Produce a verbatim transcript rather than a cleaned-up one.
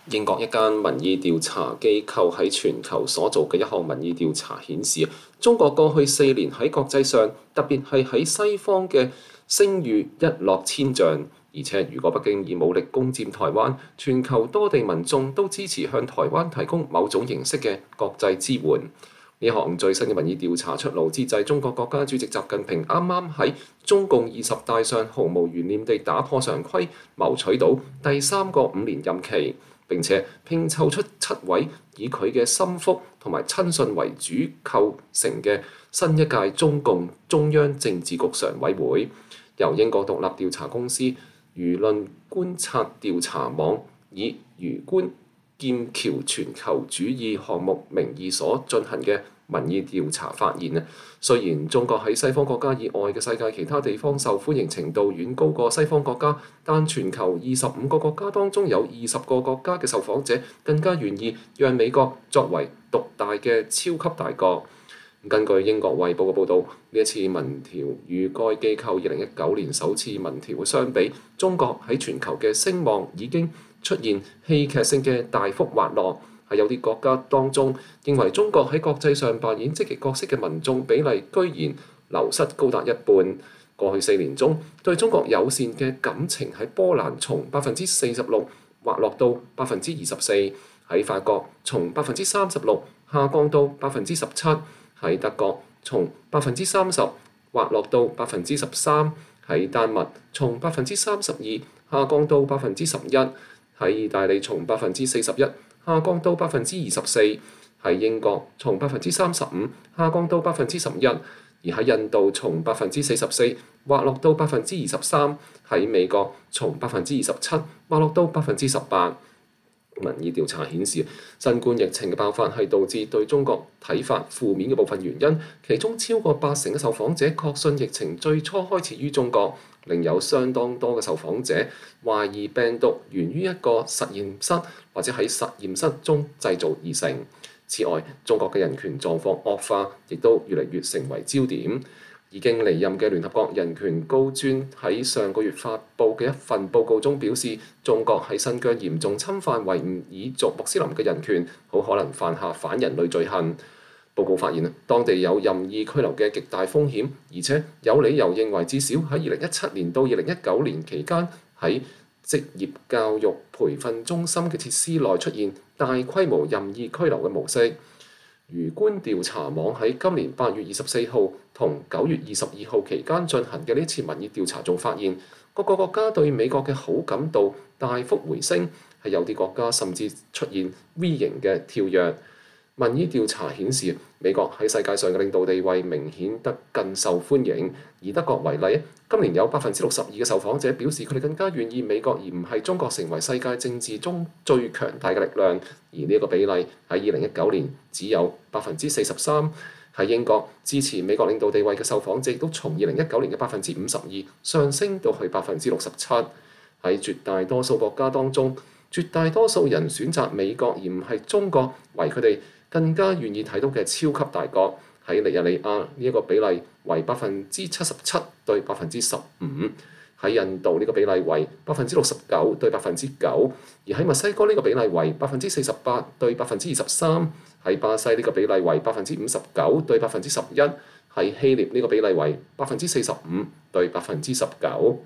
英國一間民意調查機構喺全球所做嘅一項民意調查顯示，中國過去四年喺國際上，特別係喺西方嘅聲譽一落千丈。而且如果北京以武力攻佔台灣，全球多地民眾都支持向台灣提供某種形式嘅國際支援。呢項最新嘅民意調查出爐之際，中國國家主席習近平啱啱喺中共二十大上毫無懸念地打破常規，謀取到第三個五年任期。並且拼湊出七位以佢嘅心腹同埋親信為主構成嘅新一屆中共中央政治局常委會。由英國獨立調查公司輿論觀察調查網以魚觀劍橋全球主義項目名義所進行嘅民意調查發現啊，雖然中國喺西方國家以外嘅世界其他地方受歡迎程度遠高過西方國家，但全球二十五個國家當中有二十個國家嘅受訪者更加願意讓美國作為獨大嘅超級大國。根據英國衛報嘅報導，呢一次民調與該機構二零一九年首次民調相比，中國喺全球嘅聲望已經出現戲劇性嘅大幅滑落。喺有啲國家當中，認為中國喺國際上扮演積極角色嘅民眾比例居然流失高達一半。過去四年中，對中國友善嘅感情喺波蘭從百分之四十六滑落到百分之二十四，喺法國從百分之三十六下降到百分之十七，喺德國從百分之三十滑落到百分之十三，喺丹麥從百分之三十二下降到百分之十一，喺意大利從百分之四十一下降到百分之二十四，喺英國從百分之三十五下降到百分之十一，而喺印度從百分之四十四滑落到百分之二十三，喺美國從百分之二十七滑落到百分之十八。民意調查顯示，新冠疫情嘅爆發係導致對中國睇法負面嘅部分原因，其中超過八成嘅受訪者確信疫情最初開始於中國，另有相當多嘅受訪者懷疑病毒源於一個實驗室或者喺實驗室中製造而成。此外，中國嘅人權狀況惡化，亦都越嚟越成為焦點。已經離任嘅聯合國人權高專喺上個月發布嘅一份報告中表示，中國喺新疆嚴重侵犯維吾爾族穆斯林嘅人權，好可能犯下反人類罪行。報告發現，當地有任意拘留嘅極大風險，而且有理由認為至少喺二零一七年到二零一九年期間，喺職業教育培訓中心嘅設施內出現大規模任意拘留嘅模式。魚觀調查網喺今年八月二十四號同九月二十二號期間進行嘅呢次民意調查中發現，各個國家對美國嘅好感度大幅回升，係有啲國家甚至出現 V 型嘅跳躍。民意調查顯示，美國喺世界上嘅領導地位明顯得更受歡迎。以德國為例，今年有百分之六十二嘅受訪者表示佢哋更加願意美國而唔係中國成為世界政治中最強大嘅力量，而呢一個比例喺二零一九年只有百分之四十三。喺英國，支持美國領導地位嘅受訪者亦都從二零一九年嘅百分之五十二上升到去百分之六十七。喺絕大多數國家當中，絕大多數人選擇美國而唔係中國為佢哋更加願意睇到嘅超級大國。喺尼日利亞呢一個比例為百分之七十七對百分之十五，喺印度呢個比例為百分之六十九對百分之九，而喺墨西哥呢個比例為百分之四十八對百分之二十三，喺巴西呢個比例為百分之五十九對百分之十一，喺希臘呢個比例為百分之四十五對百分之十九。